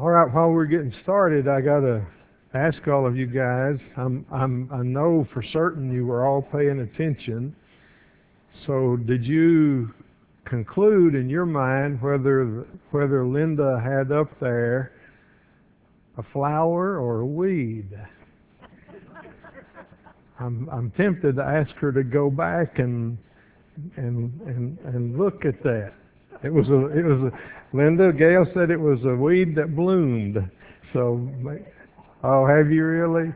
All right, while we're getting started, I gotta ask all of you guys. I know for certain you were all paying attention. So, did you conclude in your mind whether Linda had up there a flower or a weed? I'm tempted to ask her to go back and look at that. Linda Gale said it was a weed that bloomed. So, oh, have you really?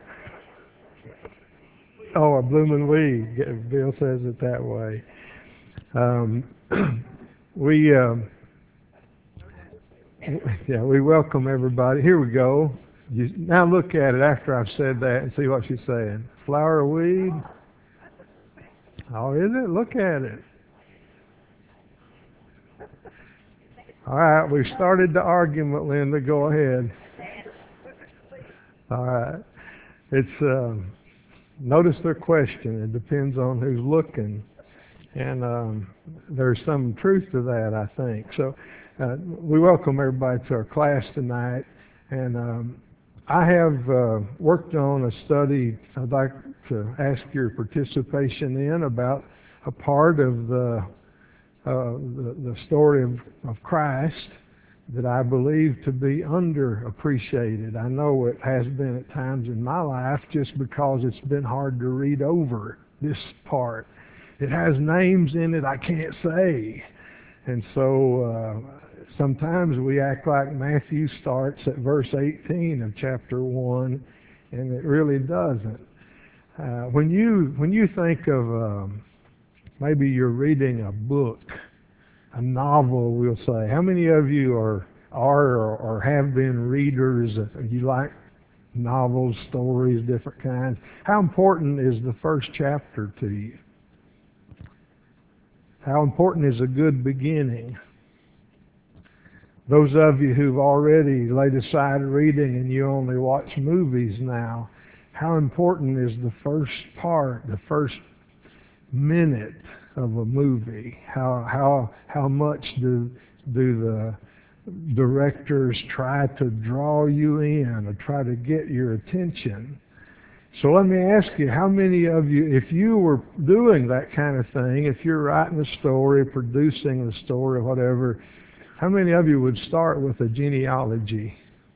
Oh, a blooming weed. Bill says it that way. Um, we yeah, we welcome everybody. Here we go. Now look at it after I've said that and see what she's saying. Flower or weed? Oh, is it? Look at it. All right, we've started the argument, Linda. Go ahead. All right. It's notice their question. It depends on who's looking, and there's some truth to that, I think. So we welcome everybody to our class tonight, and I have worked on a study I'd like to ask your participation in about a part of the story of Christ that I believe to be underappreciated. I know it has been at times in my life just because it's been hard to read over this part. It has names in it I can't say. And so sometimes we act like Matthew starts at verse 18 of chapter 1, and it really doesn't. When you think of maybe you're reading a book, a novel, we'll say. How many of you are or have been readers? You like novels, stories, different kinds. How important is the first chapter to you? How important is a good beginning? Those of you who've already laid aside reading and you only watch movies now, how important is the first part, the first minute of a movie? How much do the directors try to draw you in or try to get your attention? So let me ask you, how many of you, if you were doing that kind of thing, if you're writing a story, producing the story, or whatever, how many of you would start with a genealogy?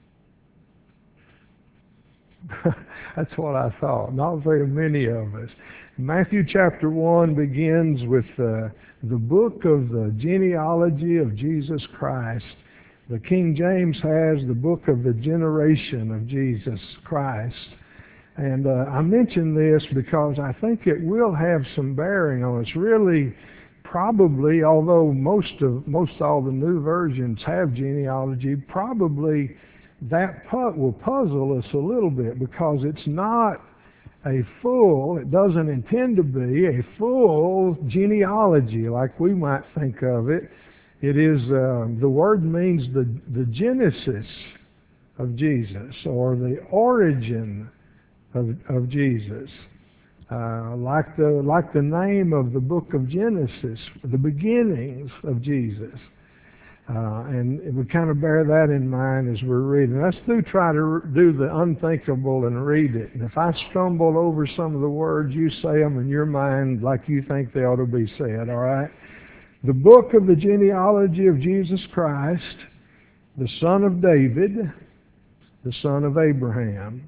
That's what I thought. Not very many of us. Matthew chapter 1 begins with the book of the genealogy of Jesus Christ. The King James has the book of the generation of Jesus Christ. And I mention this because I think it will have some bearing on us. Really, probably, although most all the new versions have genealogy, probably that will puzzle us a little bit because it's not it doesn't intend to be a full genealogy like we might think of it. It is, the word means the genesis of Jesus, or the origin of Jesus. Like the name of the book of Genesis, the beginnings of Jesus. And we kind of bear that in mind as we're reading. Let's try to do the unthinkable and read it. And if I stumble over some of the words, you say them in your mind like you think they ought to be said, all right? The book of the genealogy of Jesus Christ, the son of David, the son of Abraham.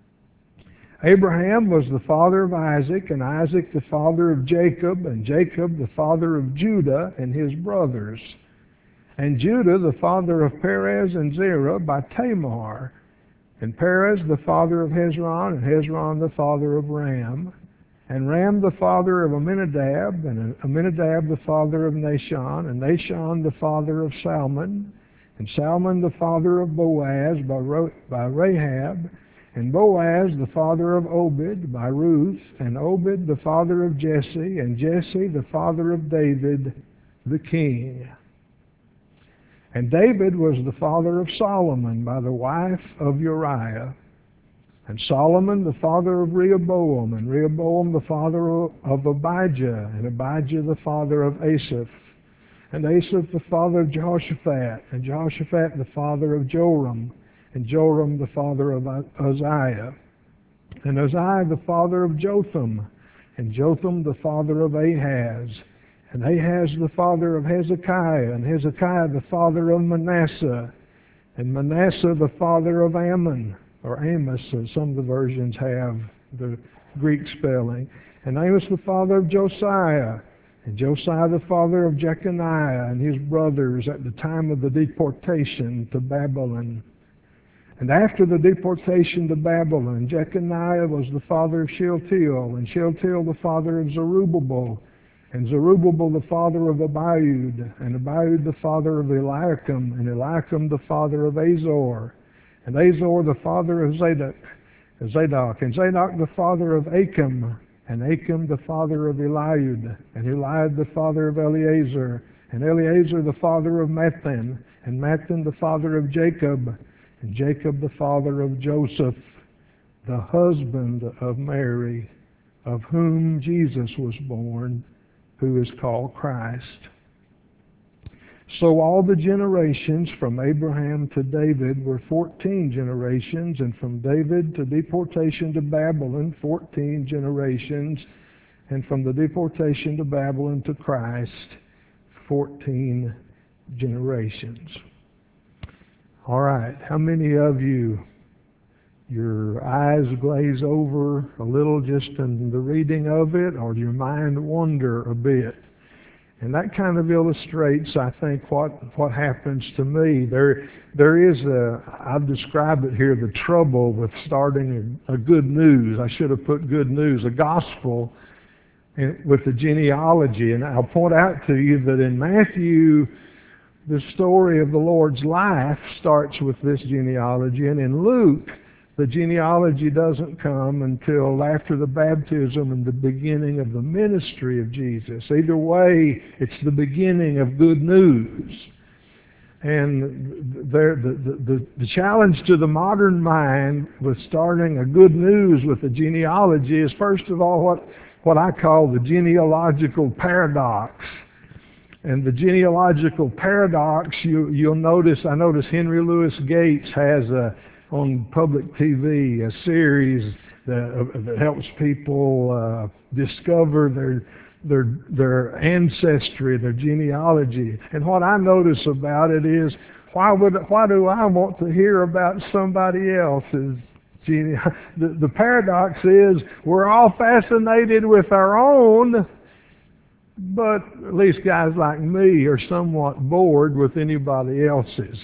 Abraham was the father of Isaac, and Isaac the father of Jacob, and Jacob the father of Judah and his brothers. And Judah the father of Perez and Zerah by Tamar, and Perez the father of Hezron, and Hezron the father of Ram, and Ram the father of Amminadab, and Amminadab the father of Nahshon, and Nahshon the father of Salmon, and Salmon the father of Boaz by Rahab, and Boaz the father of Obed by Ruth, and Obed the father of Jesse, and Jesse the father of David the king. And David was the father of Solomon by the wife of Uriah, and Solomon the father of Rehoboam, and Rehoboam the father of Abijah, and Abijah the father of Asaph, and Asaph the father of Jehoshaphat, and Jehoshaphat the father of Joram, and Joram the father of Uzziah, and Uzziah the father of Jotham, and Jotham the father of Ahaz, and Ahaz the father of Hezekiah, and Hezekiah the father of Manasseh, and Manasseh the father of Ammon, or Amos, as some of the versions have the Greek spelling, and Amos the father of Josiah, and Josiah the father of Jeconiah and his brothers at the time of the deportation to Babylon. And after the deportation to Babylon, Jeconiah was the father of Shealtiel, and Shealtiel the father of Zerubbabel, and Zerubbabel the father of Abiud, and Abiud the father of Eliakim, and Eliakim the father of Azor, and Azor the father of Zadok, and Zadok the father of Achim, and Achim the father of Eliud, and Eliud the father of Eleazar, and Eleazar the father of Mathan, and Mathan the father of Jacob, and Jacob the father of Joseph, the husband of Mary, of whom Jesus was born, who is called Christ. So all the generations from Abraham to David were 14 generations, and from David to deportation to Babylon, 14 generations, and from the deportation to Babylon to Christ, 14 generations. All right, how many of you, your eyes glaze over a little just in the reading of it, or your mind wander a bit? And that kind of illustrates, I think, what happens to me. There is I've described it here, the trouble with starting a good news. I should have put good news, a gospel, with the genealogy. And I'll point out to you that in Matthew, the story of the Lord's life starts with this genealogy, and in Luke, the genealogy doesn't come until after the baptism and the beginning of the ministry of Jesus. Either way, it's the beginning of good news. And the challenge to the modern mind with starting a good news with the genealogy is, first of all, what I call the genealogical paradox. And the genealogical paradox, you'll notice, I notice Henry Louis Gates has on public TV a series that helps people discover their ancestry, their genealogy. And what I notice about it is, why do I want to hear about somebody else's genealogy? The paradox is, we're all fascinated with our own, but at least guys like me are somewhat bored with anybody else's.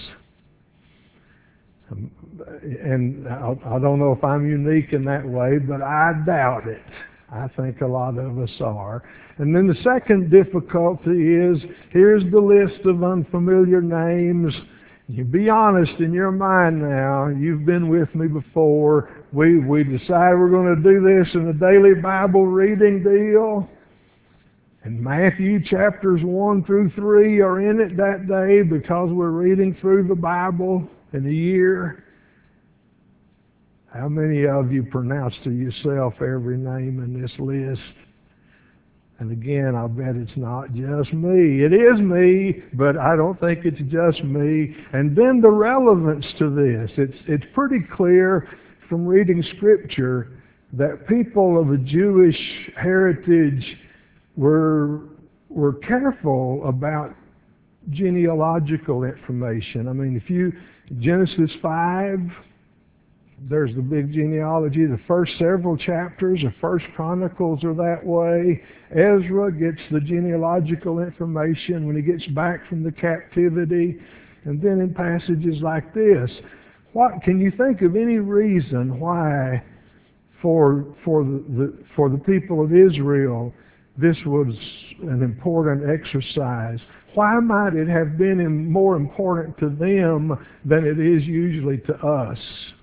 And I don't know if I'm unique in that way, but I doubt it. I think a lot of us are. And then the second difficulty is, here's the list of unfamiliar names. You be honest in your mind now. You've been with me before. We decide we're going to do this in a daily Bible reading deal. And Matthew chapters 1 through 3 are in it that day because we're reading through the Bible in a year. How many of you pronounce to yourself every name in this list? And again, I'll bet it's not just me. It is me, but I don't think it's just me. And then the relevance to this. It's pretty clear from reading Scripture that people of a Jewish heritage were careful about genealogical information. I mean, Genesis 5, there's the big genealogy. The first several chapters of First Chronicles are that way. Ezra gets the genealogical information when he gets back from the captivity. And then in passages like this, can you think of any reason why for the people of Israel this was an important exercise? Why might it have been more important to them than it is usually to us?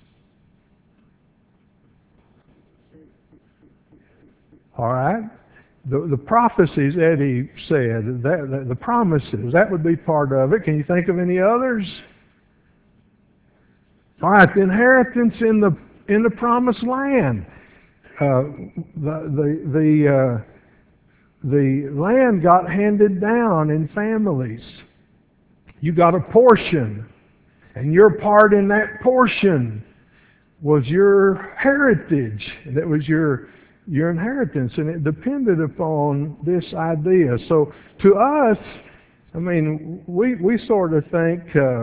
All right? The prophecies, Eddie said, the promises, that would be part of it. Can you think of any others? All right, the inheritance in the promised land. The land got handed down in families. You got a portion. And your part in that portion was your heritage. That was your inheritance, and it depended upon this idea. So to us, I mean, we sort of think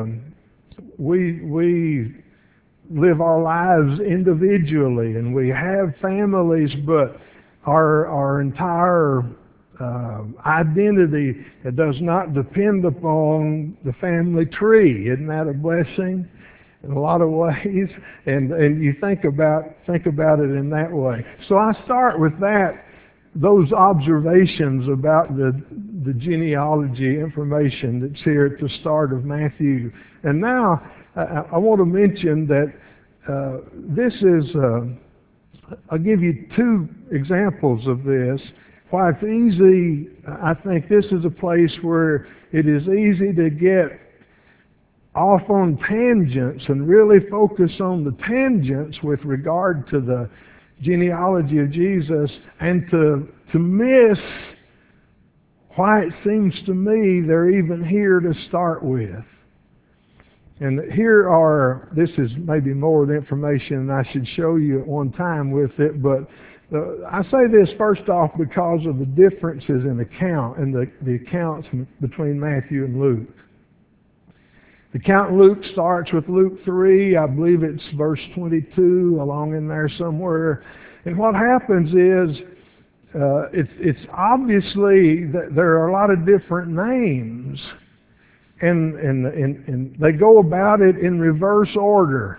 we live our lives individually, and we have families, but our entire identity, it does not depend upon the family tree. Isn't that a blessing in a lot of ways? And you think about it in that way. So I start with those observations about the genealogy information that's here at the start of Matthew. And now I want to mention that this is, I'll give you two examples of this. Why it's easy, I think this is a place where it is easy to get off on tangents and really focus on the tangents with regard to the genealogy of Jesus, and to miss why it seems to me they're even here to start with. And this is maybe more of the information I should show you at one time with it, but I say this first off because of the differences in the accounts between Matthew and Luke. The account in Luke starts with Luke 3, I believe it's verse 22, along in there somewhere. And what happens is, it's obviously that there are a lot of different names, and they go about it in reverse order.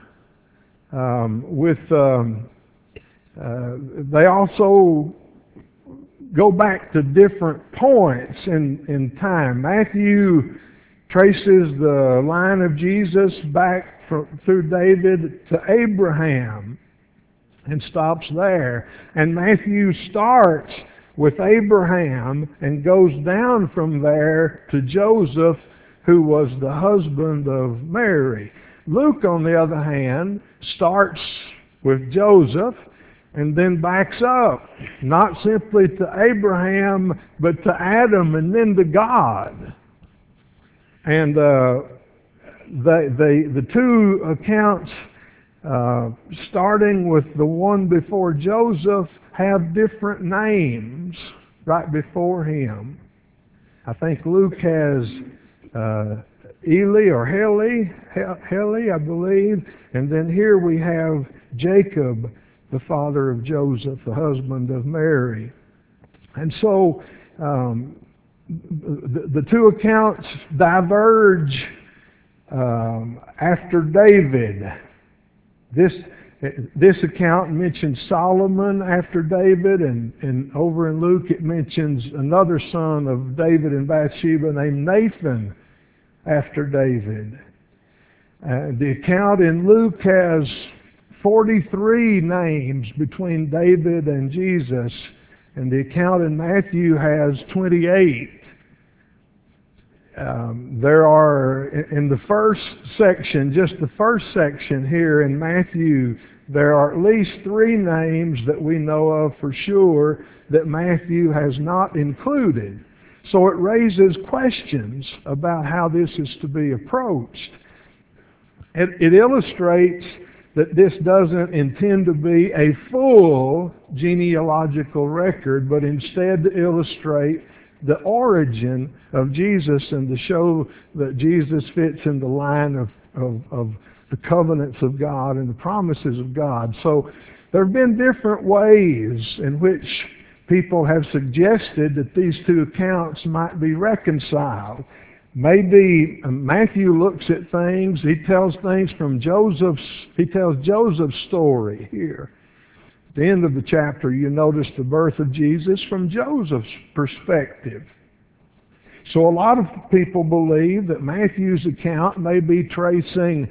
They also go back to different points in time. Matthew traces the line of Jesus back through David to Abraham and stops there. And Matthew starts with Abraham and goes down from there to Joseph, who was the husband of Mary. Luke, on the other hand, starts with Joseph and then backs up, not simply to Abraham, but to Adam and then to God. And the two accounts, starting with the one before Joseph, have different names right before him. I think Luke has Eli or Heli, I believe. And then here we have Jacob, the father of Joseph, the husband of Mary. And so the two accounts diverge after David. This account mentions Solomon after David, and over in Luke it mentions another son of David and Bathsheba named Nathan after David. The account in Luke has 43 names between David and Jesus, and the account in Matthew has 28. There are, in the first section, just the first section here in Matthew, there are at least 3 names that we know of for sure that Matthew has not included. So it raises questions about how this is to be approached. It illustrates that this doesn't intend to be a full genealogical record, but instead to illustrate the origin of Jesus and to show that Jesus fits in the line of the covenants of God and the promises of God. So there have been different ways in which people have suggested that these two accounts might be reconciled. Maybe Matthew looks at things, he tells Joseph's story here. At the end of the chapter, you notice the birth of Jesus from Joseph's perspective. So a lot of people believe that Matthew's account may be tracing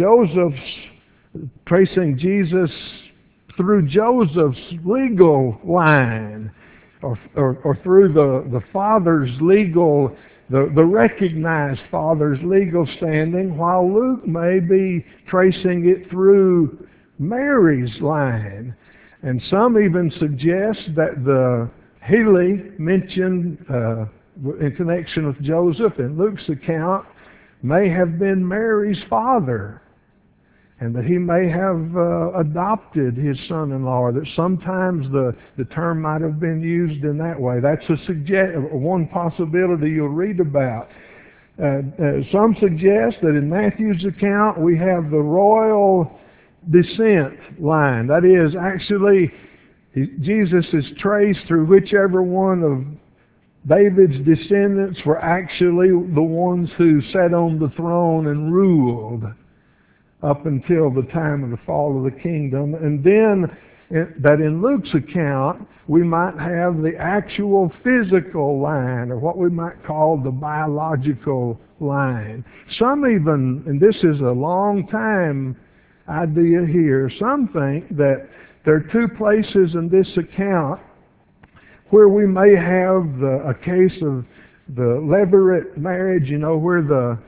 Jesus through Joseph's legal line, or through the father's legal, the recognized father's legal standing, while Luke may be tracing it through Mary's line. And some even suggest that the Heli mentioned in connection with Joseph in Luke's account may have been Mary's father, and that he may have adopted his son-in-law, that sometimes the term might have been used in that way. That's one possibility you'll read about. Some suggest that in Matthew's account we have the royal descent line. That is, actually, Jesus is traced through whichever one of David's descendants were actually the ones who sat on the throne and ruled up until the time of the fall of the kingdom. And then that in Luke's account, we might have the actual physical line, or what we might call the biological line. Some even, and this is a long time idea here, some think that there are two places in this account where we may have a case of the levirate marriage, where the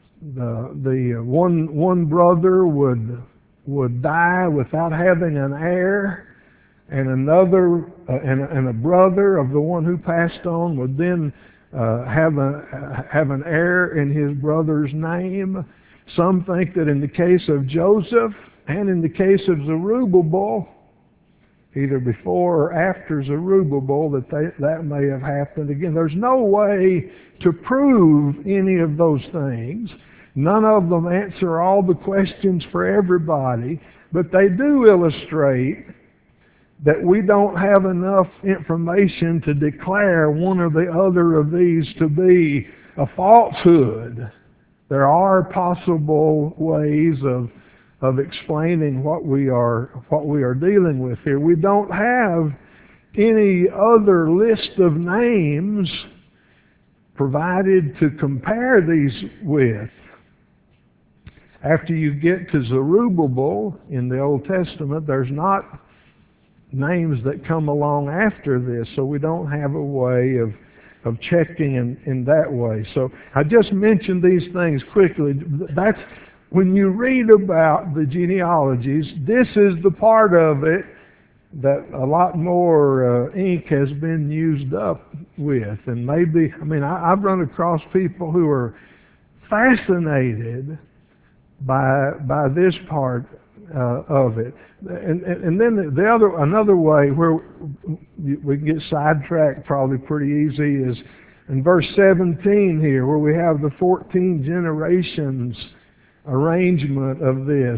one brother would die without having an heir, and another and a brother of the one who passed on would then have an heir in his brother's name. Some think that in the case of Joseph and in the case of Zerubbabel, either before or after Zerubbabel, that may have happened. Again, there's no way to prove any of those things. None of them answer all the questions for everybody, but they do illustrate that we don't have enough information to declare one or the other of these to be a falsehood. There are possible ways of explaining what we are dealing with here. We don't have any other list of names provided to compare these with. After you get to Zerubbabel in the Old Testament, there's not names that come along after this, so we don't have a way of checking in that way. So I just mentioned these things quickly. That's when you read about the genealogies, this is the part of it that a lot more ink has been used up with. And maybe, I've run across people who are fascinated by this part of it. And then another way where we can get sidetracked probably pretty easy is in verse 17 here, where we have the 14 generations arrangement of this.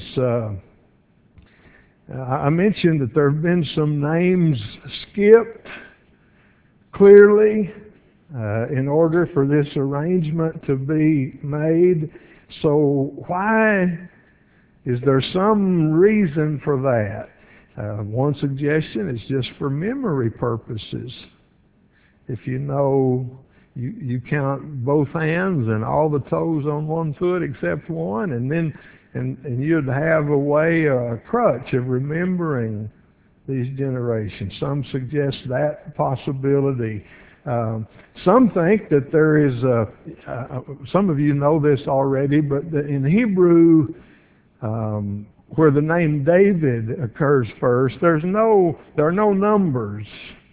I mentioned that there have been some names skipped clearly in order for this arrangement to be made. So why is there some reason for that? One suggestion is just for memory purposes. If you count both hands and all the toes on one foot except one, and you'd have a crutch of remembering these generations. Some suggest that possibility. Some think that there is some of you know this already, but in Hebrew, where the name David occurs first, there are no numbers.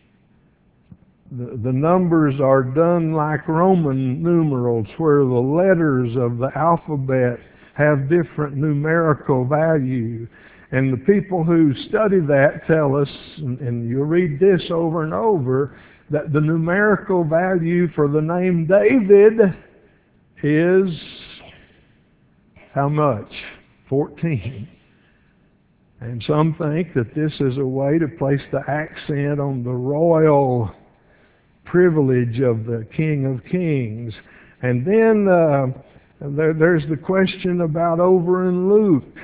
The numbers are done like Roman numerals, where the letters of the alphabet have different numerical value. And the people who study that tell us, and you'll read this over and over, that the numerical value for the name David is how much? 14. And some think that this is a way to place the accent on the royal privilege of the King of Kings. And then there's the question about over in Luke,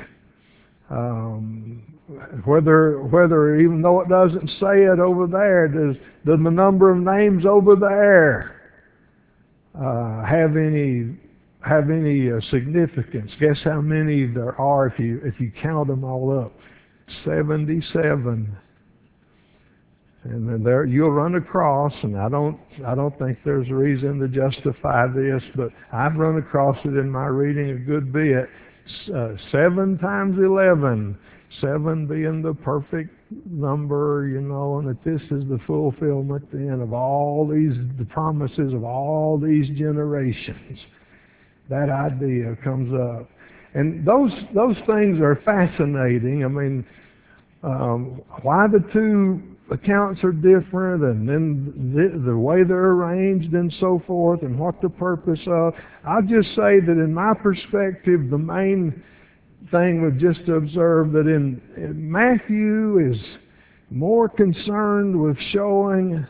whether even though it doesn't say it over there, does the number of names over there have any significance? Guess how many there are if you count them all up? 77. And then there you'll run across, and I don't think there's a reason to justify this, but I've run across it in my reading a good bit. 7 times 11, 7 being the perfect number, and that this is the fulfillment then of all the promises of all these generations. that idea comes up. And those things are fascinating. I mean, why the two accounts are different, and then the way they're arranged and so forth, and what the purpose of. I'll just say that in my perspective, the main thing we've just observed that in Matthew is more concerned with showing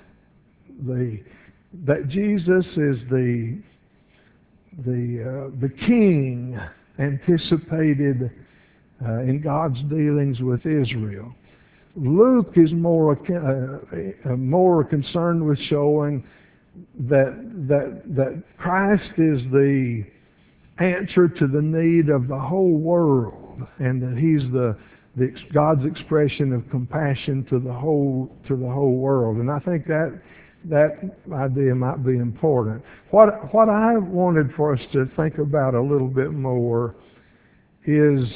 that Jesus is the king anticipated in God's dealings with Israel. Luke is more concerned with showing that Christ is the answer to the need of the whole world, and that He's God's expression of compassion to the whole world. And I think that idea might be important. What I wanted for us to think about a little bit more is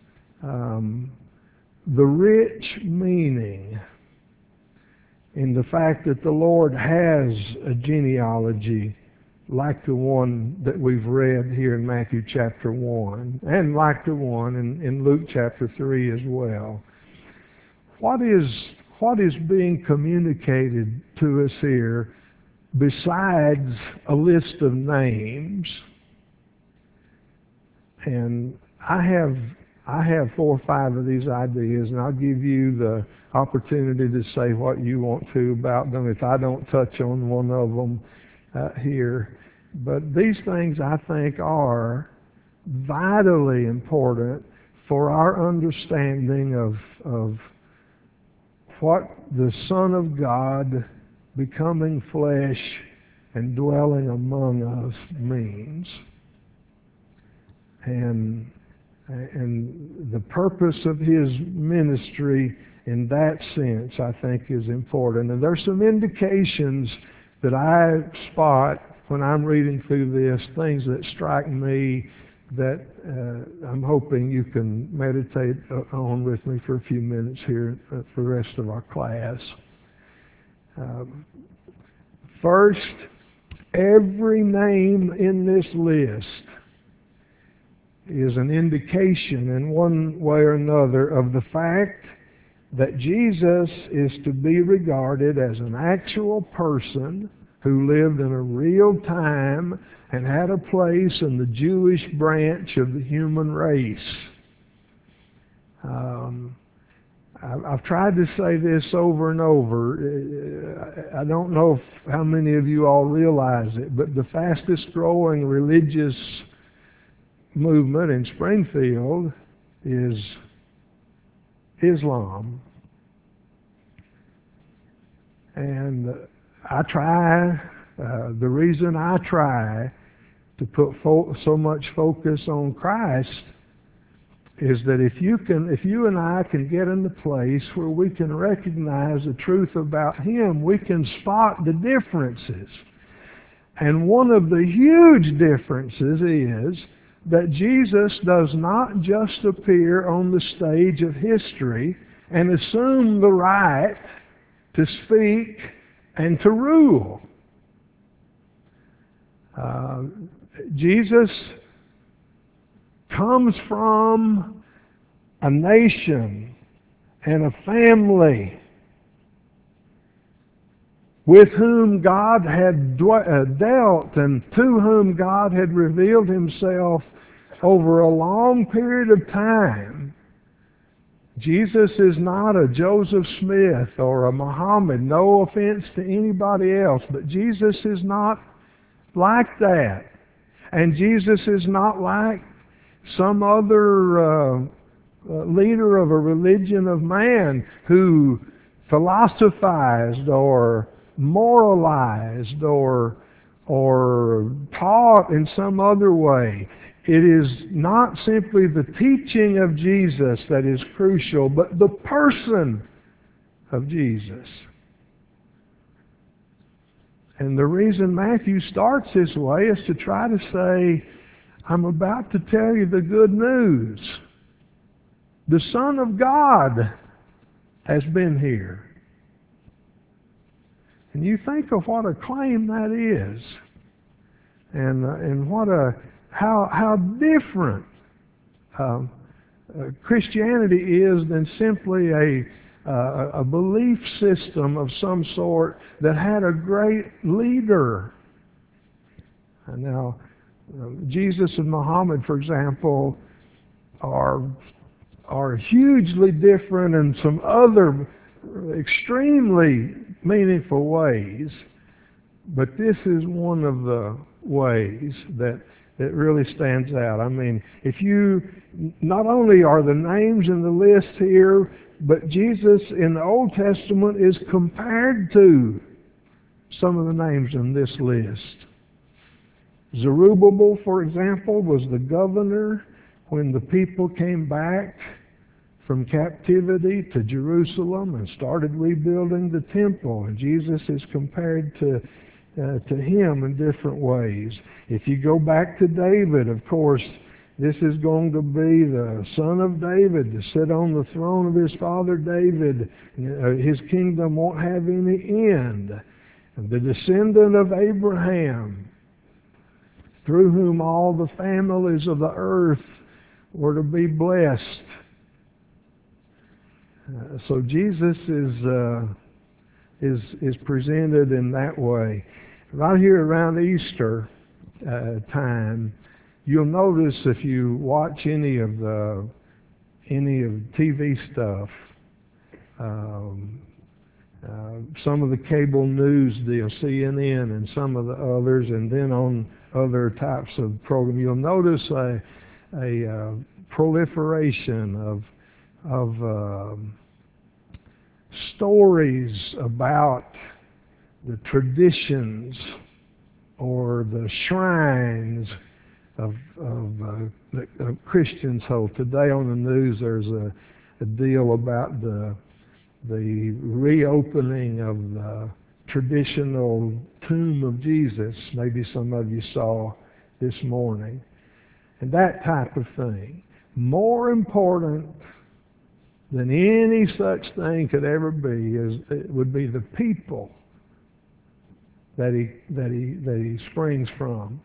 the rich meaning in the fact that the Lord has a genealogy like the one that we've read here in Matthew chapter 1, and like the one in Luke chapter 3 as well. What is being communicated to us here besides a list of names? And I have 4 or 5 of these ideas, and I'll give you the opportunity to say what you want to about them if I don't touch on one of them here. But these things, I think, are vitally important for our understanding of what the Son of God becoming flesh and dwelling among us means. And the purpose of His ministry in that sense, I think, is important. And there's some indications that I spot when I'm reading through this, things that strike me that I'm hoping you can meditate on with me for a few minutes here for the rest of our class. First, every name in this list is an indication in one way or another of the fact that Jesus is to be regarded as an actual person who lived in a real time and had a place in the Jewish branch of the human race. I've tried to say this over and over. I don't know how many of you all realize it, but the fastest growing religious movement in Springfield is Islam. And I try, the reason I try to put so much focus on Christ is that if you and I can get in the place where we can recognize the truth about Him, we can spot the differences. And one of the huge differences is that Jesus does not just appear on the stage of history and assume the right to speak and to rule. Jesus comes from a nation and a family with whom God had dealt and to whom God had revealed Himself over a long period of time. Jesus is not a Joseph Smith or a Muhammad. No offense to anybody else, but Jesus is not like that. And Jesus is not like some other leader of a religion of man who philosophized or moralized or taught in some other way. It is not simply the teaching of Jesus that is crucial, but the person of Jesus. And the reason Matthew starts this way is to try to say, I'm about to tell you the good news. The Son of God has been here. And you think of what a claim that is. And what a how different Christianity is than simply a belief system of some sort that had a great leader. And now, Jesus and Muhammad, for example, are hugely different in some other extremely meaningful ways. But this is one of the ways that really stands out. I mean, if you, not only are the names in the list here, but Jesus in the Old Testament is compared to some of the names in this list. Zerubbabel, for example, was the governor when the people came back from captivity to Jerusalem and started rebuilding the temple. And Jesus is compared to him in different ways. If you go back to David, of course, this is going to be the son of David to sit on the throne of his father David. His kingdom won't have any end. The descendant of Abraham, through whom all the families of the earth were to be blessed. So Jesus is presented in that way. Right here around Easter time, you'll notice if you watch any of TV stuff, some of the cable news deal, CNN and some of the others, and then on other types of programs, you'll notice a proliferation of stories about the traditions or the shrines of Christians hold. Today on the news there's a deal about the reopening of the traditional tomb of Jesus. Maybe some of you saw this morning. And that type of thing. More important than any such thing could ever be would be the people that he springs from.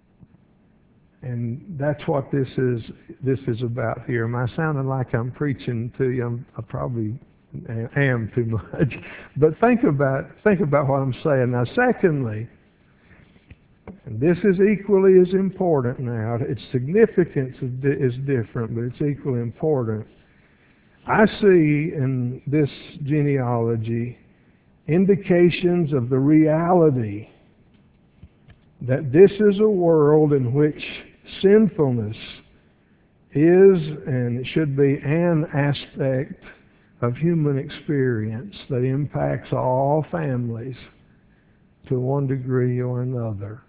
And that's what this is about here. Am I sounding like I'm preaching to you? I probably am too much. But think about what I'm saying. Now, secondly, and this is equally as important now. Its significance is different, but it's equally important. I see in this genealogy indications of the reality that this is a world in which sinfulness is and it should be an aspect of human experience that impacts all families to one degree or another.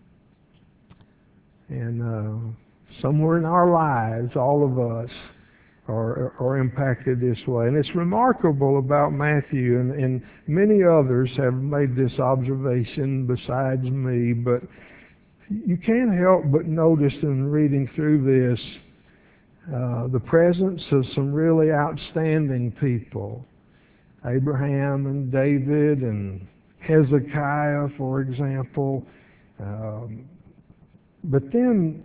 And somewhere in our lives, all of us are impacted this way. And it's remarkable about Matthew, and many others have made this observation besides me, but you can't help but notice in reading through this the presence of some really outstanding people. Abraham and David and Hezekiah, for example. But then,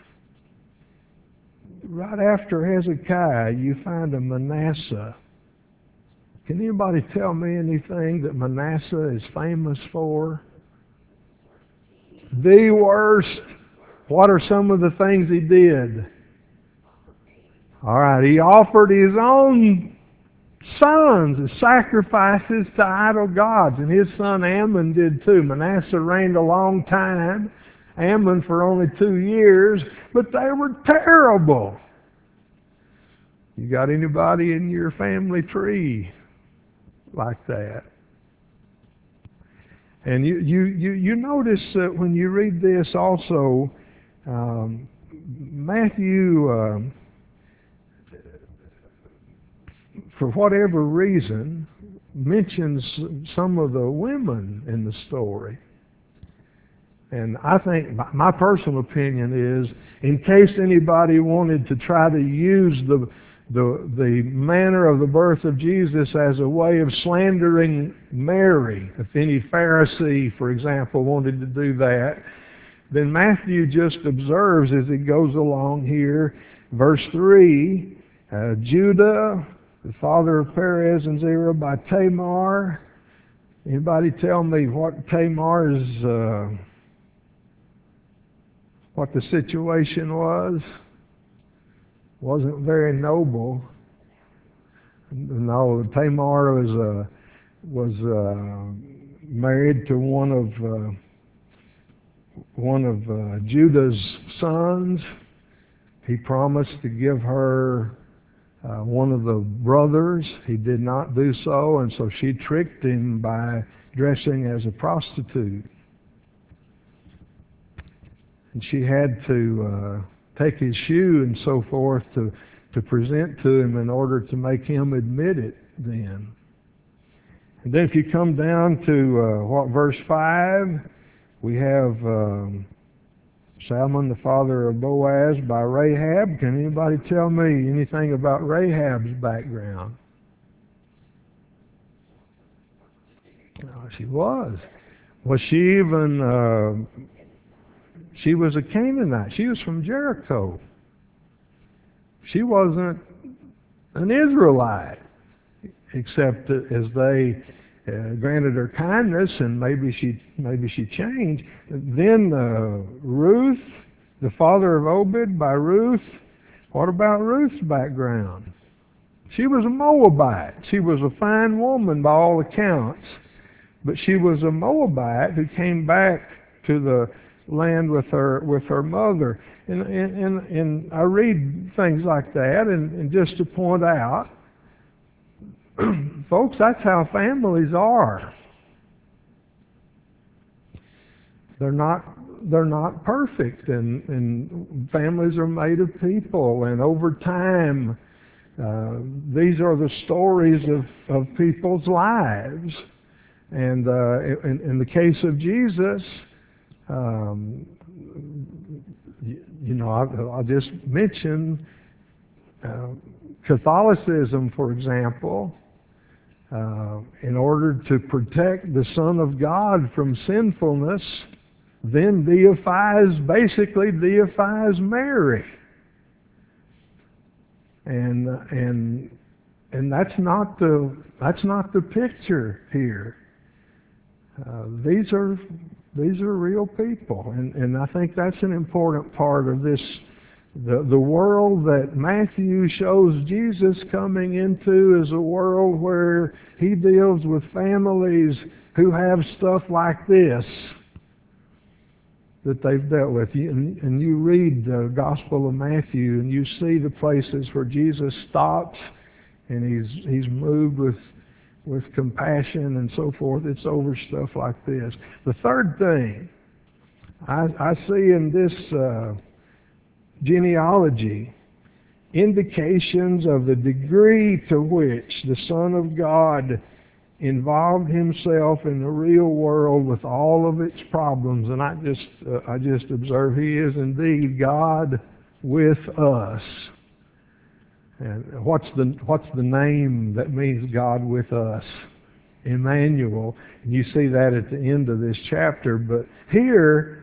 right after Hezekiah, you find a Manasseh. Can anybody tell me anything that Manasseh is famous for? The worst. What are some of the things he did? All right, he offered his own sons as sacrifices to idol gods, and his son Ammon did too. Manasseh reigned a long time, Ammon for only 2 years, but they were terrible. You got anybody in your family tree like that? And you notice that when you read this also, Matthew, for whatever reason, mentions some of the women in the story. And I think my personal opinion is, in case anybody wanted to try to use the manner of the birth of Jesus as a way of slandering Mary, if any Pharisee, for example, wanted to do that, then Matthew just observes as he goes along here, verse 3, Judah, the father of Perez and Zerah by Tamar. Anybody tell me what Tamar's, what the situation was? Wasn't very noble. No, Tamar was married to one of Judah's sons. He promised to give her one of the brothers. He did not do so, and so she tricked him by dressing as a prostitute. And she had to take his shoe and so forth to present to him in order to make him admit it then. And then if you come down to verse 5, we have Salmon, the father of Boaz, by Rahab. Can anybody tell me anything about Rahab's background? She was. Was she even... she was a Canaanite. She was from Jericho. She wasn't an Israelite, except as they granted her kindness, and maybe she changed. Then Ruth, the father of Obed, by Ruth. What about Ruth's background? She was a Moabite. She was a fine woman by all accounts, but she was a Moabite who came back to the land with her mother. And I read things like that, and just to point out, folks, that's how families are. They're not perfect, and families are made of people, and over time, these are the stories of people's lives. And in the case of Jesus, I'll just mention Catholicism, for example. In order to protect the Son of God from sinfulness, then basically deifies Mary. And that's not the picture here. These are real people, and I think that's an important part of this. The world that Matthew shows Jesus coming into is a world where he deals with families who have stuff like this that they've dealt with. And you read the Gospel of Matthew, and you see the places where Jesus stops, and he's moved with compassion and so forth. It's over stuff like this. The third thing I see in this genealogy, indications of the degree to which the Son of God involved himself in the real world with all of its problems. And I just observe he is indeed God with us. And what's the name that means God with us? Emmanuel. And you see that at the end of this chapter. But here,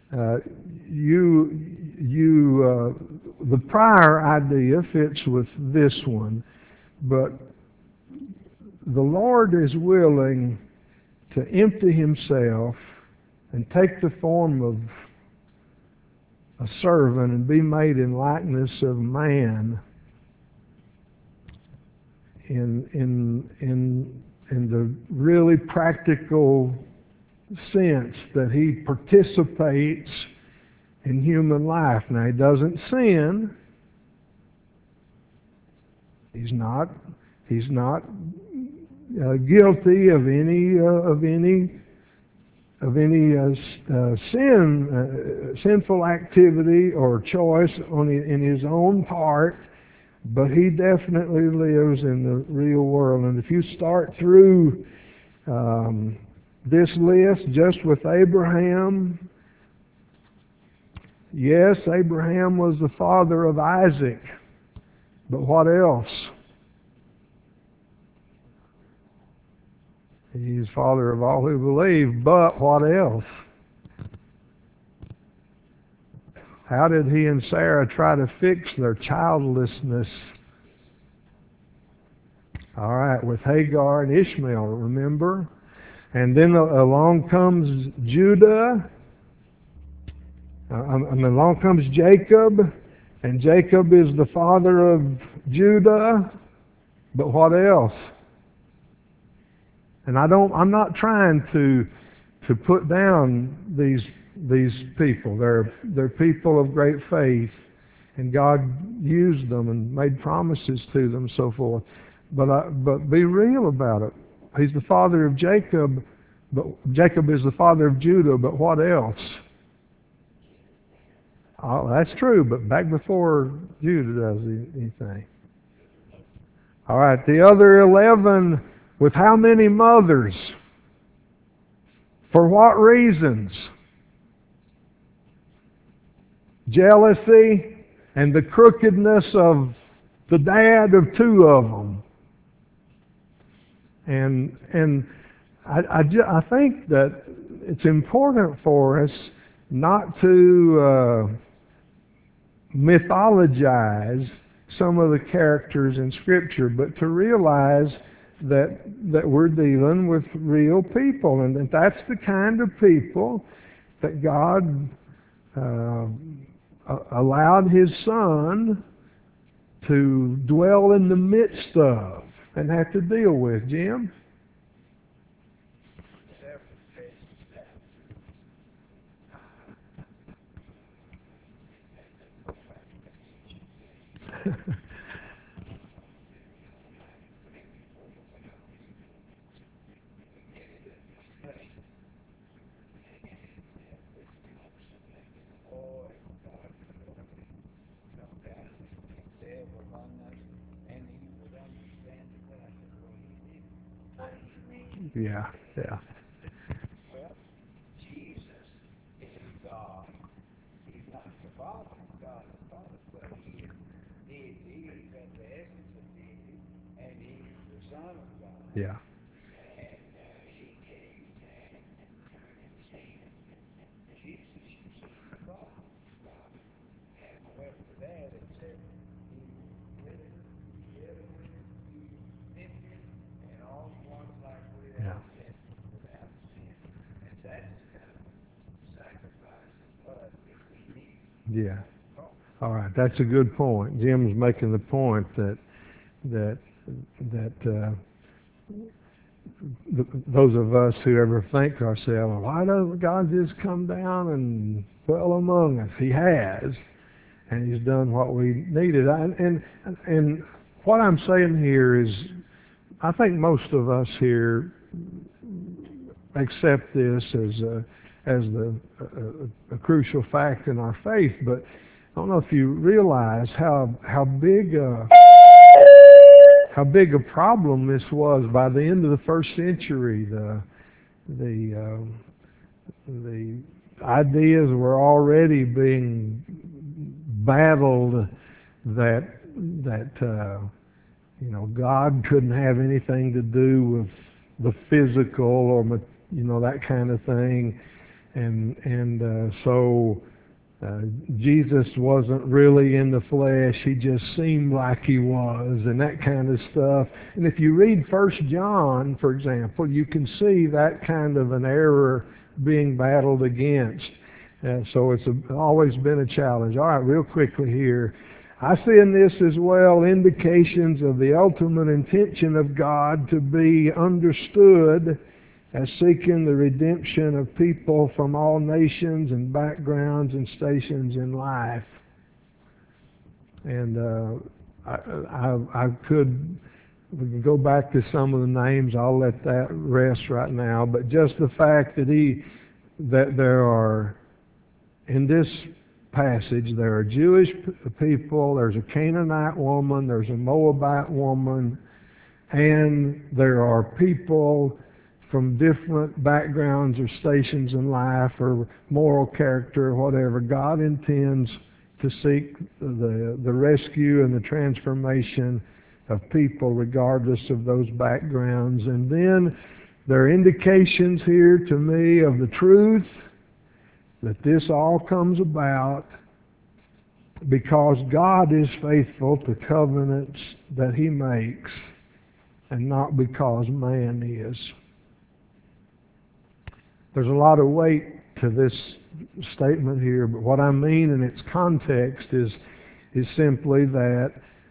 the prior idea fits with this one, but the Lord is willing to empty himself and take the form of a servant and be made in likeness of man in the really practical sense that he participates in human life. Now, he doesn't sin. He's not guilty of any sinful activity or choice in his own part, but he definitely lives in the real world. And if you start through this list just with Abraham, yes, Abraham was the father of Isaac, but what else? He's father of all who believe, but what else? How did he and Sarah try to fix their childlessness? All right, with Hagar and Ishmael, remember? And then along comes Judah. Along comes Jacob, and Jacob is the father of Judah. But what else? And I'm not trying to put down these people. They're people of great faith, and God used them and made promises to them, and so forth. But be real about it. He's the father of Jacob, but Jacob is the father of Judah. But what else? Oh, that's true, but back before Judah does anything. All right, the other 11, with how many mothers? For what reasons? Jealousy and the crookedness of the dad of 2 of them. And I think that it's important for us not to mythologize some of the characters in Scripture, but to realize that we're dealing with real people, and that's the kind of people that God allowed His Son to dwell in the midst of and have to deal with. Jim? Yeah, yeah. Well, Jesus is God. He's not the Father. God the Father, but He is deity. He's got the essence of deity, and He's the Son of God. Yeah. And He came and turned Himself. Jesus is the God. And went to that and said, He lived, He tempted, and all ones like without sin, without sin. And that's the kind of sacrifice of blood that we need. Yeah. All right, that's a good point. Jim's making the point that those of us who ever think to ourselves, why doesn't God just come down and dwell among us? He has, and He's done what we needed. And what I'm saying here is, I think most of us here accept this as a crucial fact in our faith, but I don't know if you realize how big a problem this was by the end of the first century. The ideas were already being battled that God couldn't have anything to do with the physical or that kind of thing, and so Jesus wasn't really in the flesh. He just seemed like He was, and that kind of stuff. And if you read 1 John, for example, you can see that kind of an error being battled against. So it's always been a challenge. All right, real quickly here. I see in this as well indications of the ultimate intention of God to be understood as seeking the redemption of people from all nations and backgrounds and stations in life. And we can go back to some of the names. I'll let that rest right now. But just the fact that there are, in this passage, there are Jewish people, there's a Canaanite woman, there's a Moabite woman, and there are people from different backgrounds or stations in life or moral character or whatever. God intends to seek the rescue and the transformation of people regardless of those backgrounds. And then there are indications here to me of the truth that this all comes about because God is faithful to covenants that He makes, and not because man is. There's a lot of weight to this statement here, but what I mean in its context is simply that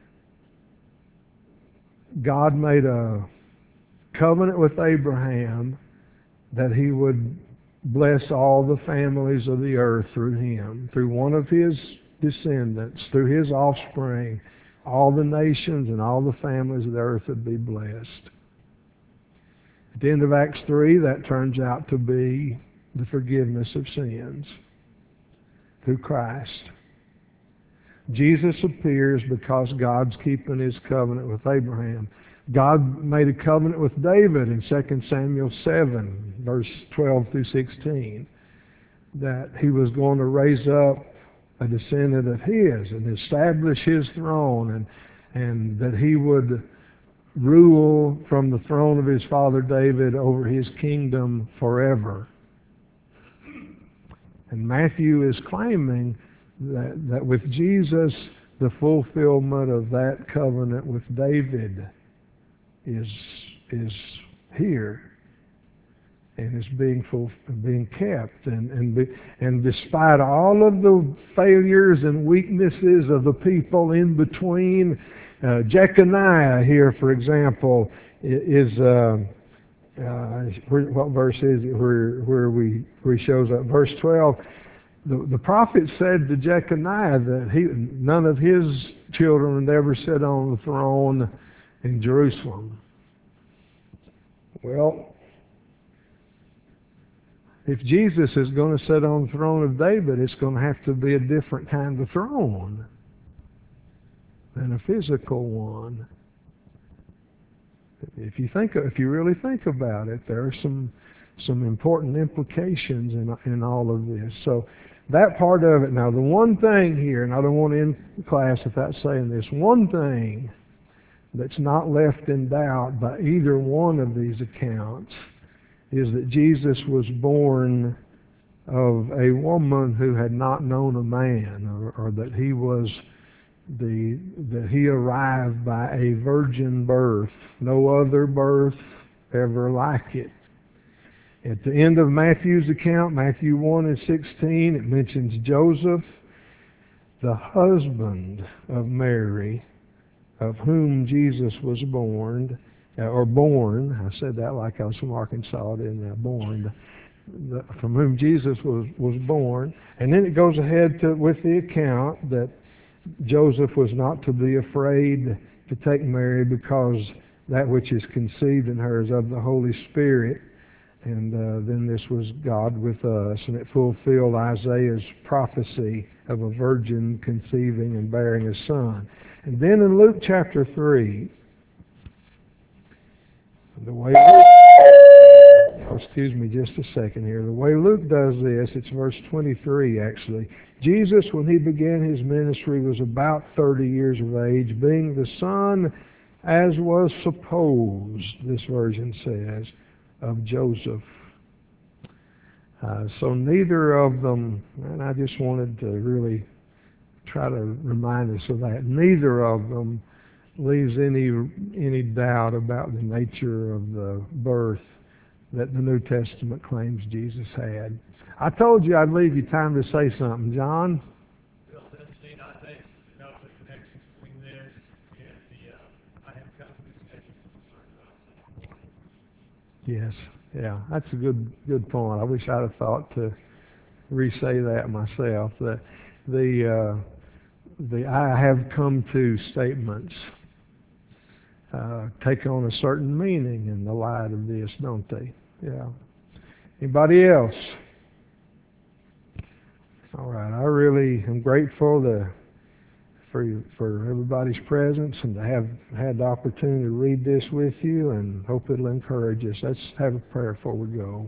God made a covenant with Abraham that He would bless all the families of the earth through him, through one of his descendants, through his offspring. All the nations and all the families of the earth would be blessed. At the end of Acts 3, that turns out to be the forgiveness of sins through Christ. Jesus appears because God's keeping His covenant with Abraham. God made a covenant with David in 2 Samuel 7, verse 12 through 16, that He was going to raise up a descendant of His and establish His throne, and that He would rule from the throne of His father David over His kingdom forever. And Matthew is claiming that with Jesus, the fulfillment of that covenant with David is here and is being kept, and despite all of the failures and weaknesses of the people in between, Jeconiah here, for example, is what verse is it where he shows up? Verse 12. The prophet said to Jeconiah that none of his children would ever sit on the throne in Jerusalem. Well, if Jesus is going to sit on the throne of David, it's going to have to be a different kind of throne than a physical one. If you really think about it, there are some important implications in all of this. So that part of it. Now, the one thing here, and I don't want to end class without saying this, one thing that's not left in doubt by either one of these accounts is that Jesus was born of a woman who had not known a man, or that he arrived by a virgin birth, no other birth ever like it. At the end of Matthew's account, Matthew 1 and 16, it mentions Joseph, the husband of Mary, of whom Jesus was born. I said that like I was from Arkansas, didn't I? Born. From whom Jesus was born. And then it goes ahead with the account that Joseph was not to be afraid to take Mary because that which is conceived in her is of the Holy Spirit. And then this was God with us, and it fulfilled Isaiah's prophecy of a virgin conceiving and bearing a son. And then in Luke chapter 3, excuse me just a second here. The way Luke does this, it's verse 23 actually. Jesus, when He began His ministry, was about 30 years of age, being the son, as was supposed, this version says, of Joseph. So neither of them, and I just wanted to really try to remind us of that, neither of them leaves any doubt about the nature of the birth that the New Testament claims Jesus had. I told you I'd leave you time to say something, John. Bill 17, I think, note the connection between this and the I have come to this nation. Yes, yeah, that's a good point. I wish I'd have thought to re-say that myself. The I have come to statements take on a certain meaning in the light of this, don't they? Yeah. Anybody else? All right. I really am grateful for everybody's presence and to have had the opportunity to read this with you, and hope it'll encourage us. Let's have a prayer before we go.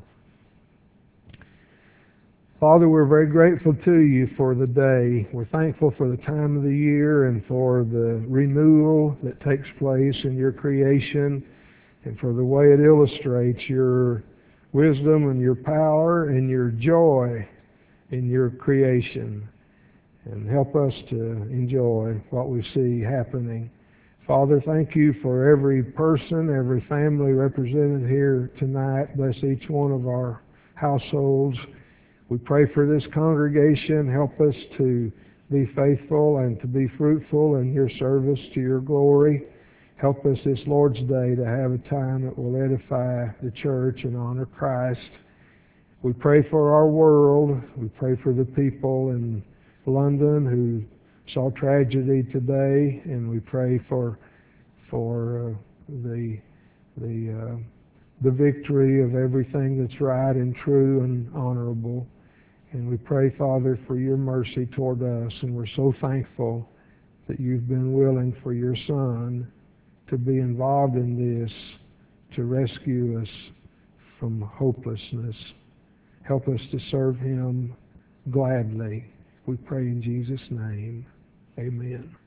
Father, we're very grateful to you for the day. We're thankful for the time of the year and for the renewal that takes place in your creation, and for the way it illustrates your wisdom and your power and your joy in your creation. and help us to enjoy what we see happening. Father, thank you for every person, every family represented here tonight. Bless each one of our households. We pray for this congregation. Help us to be faithful and to be fruitful in your service to your glory. Help us this Lord's Day to have a time that will edify the church and honor Christ. We pray for our world. We pray for the people in London who saw tragedy today, and we pray for the victory of everything that's right and true and honorable. And we pray, Father, for your mercy toward us, and we're so thankful that you've been willing for your Son to be involved in this, to rescue us from hopelessness. Help us to serve him gladly. We pray in Jesus' name. Amen.